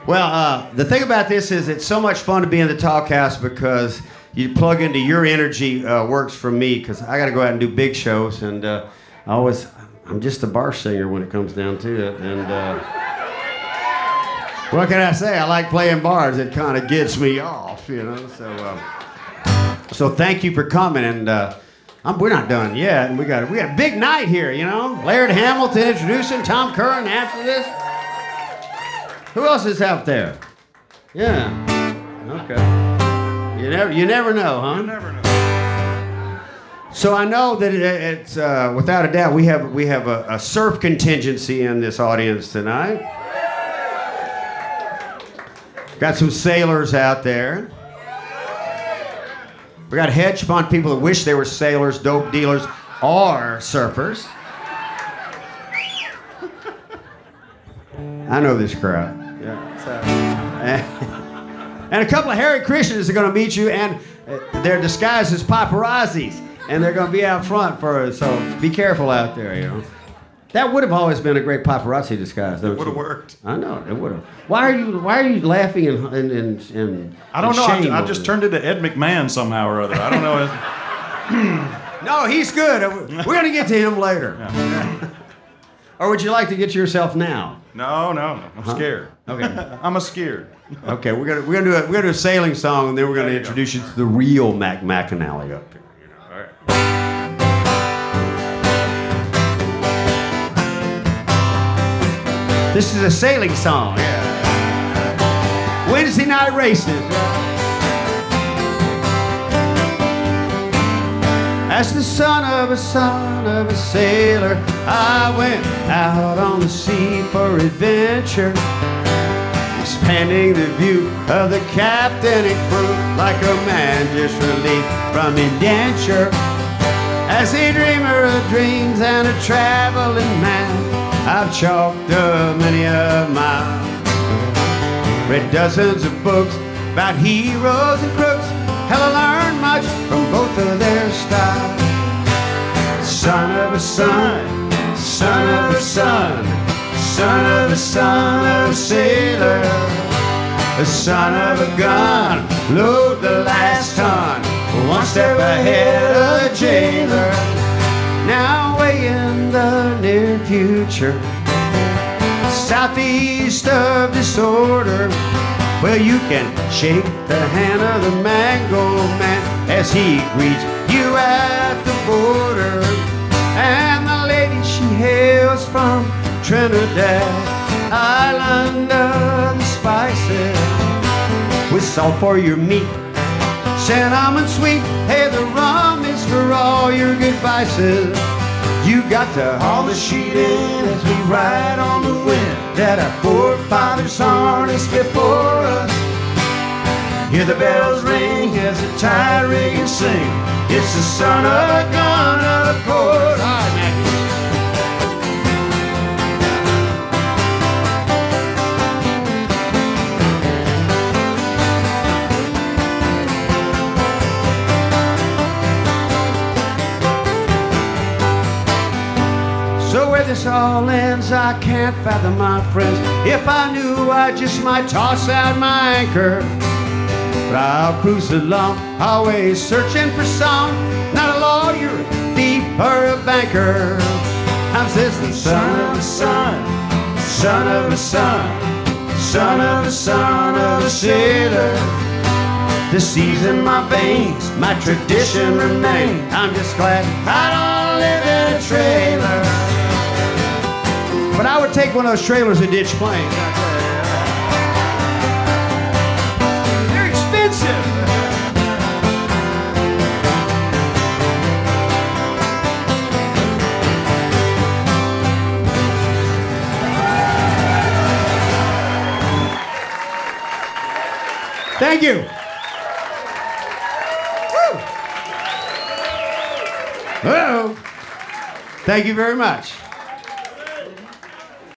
Well, the thing about this is it's so much fun to be in the Talkhouse because you plug into your energy. Works for me because I got to go out and do big shows, and I'm just a bar singer when it comes down to it. And what can I say? I like playing bars. It kind of gets me off, you know. So thank you for coming, and we're not done yet. And we got a big night here, you know. Laird Hamilton introducing Tom Curran after this. Who else is out there? Yeah. Okay. You never know, huh? You never know. So I know that it's without a doubt we have a surf contingency in this audience tonight. Got some sailors out there. We got hedge fund people that wish they were sailors, dope dealers, or surfers. I know this crowd. Yeah. And a couple of Hare Krishnas are going to meet you, and they're disguised as paparazzis, and they're going to be out front for us. So be careful out there, you know. That would have always been a great paparazzi disguise, don't you? It would have worked. I know it would have. Why are you laughing and I don't know. I just turned into Ed McMahon somehow or other. I don't know. No, he's good. We're going to get to him later. Yeah. Or would you like to get to yourself now? No. I'm scared. Okay. I'm scared. Okay, we're gonna do a sailing song, and then we're gonna introduce you to the real Mac McAnally up here. You know. All right. This is a sailing song. Yeah. Wednesday night races. As the son of a sailor, I went out on the sea for adventure, expanding the view of the captain and crew like a man just released from indenture. As a dreamer of dreams and a traveling man, I've chalked up many a mile, read dozens of books about heroes and crooks. Hell, I learned much from both of their styles. Son of a son, son of a son, son of a son of a sailor, the son of a gun, load the last ton, one step ahead of the jailer. Now way in the near future, southeast of disorder, well, you can shake the hand of the mango man as he greets you at the border. And the lady, she hails from Trinidad, island of the spices, with salt for your meat, cinnamon sweet. Hey, the rum is for all your good vices. You got to haul the sheet in as we ride on the wind that our forefathers harnessed before us. Hear the bells ring as the tide rigging sing. It's the son of a gun, of course. All right, man. So where this all ends, I can't fathom, my friends. If I knew, I just might toss out my anchor. But I'll cruise along, always searching for some, not a lawyer, a thief, or a banker. I'm just the son of a son, son of a son, son of a son of a sailor. The seas in my veins, my tradition remains. I'm just glad I don't live in a trailer. But I would take one of those trailers and ditch planes. They're expensive. Thank you. Woo. Thank you very much.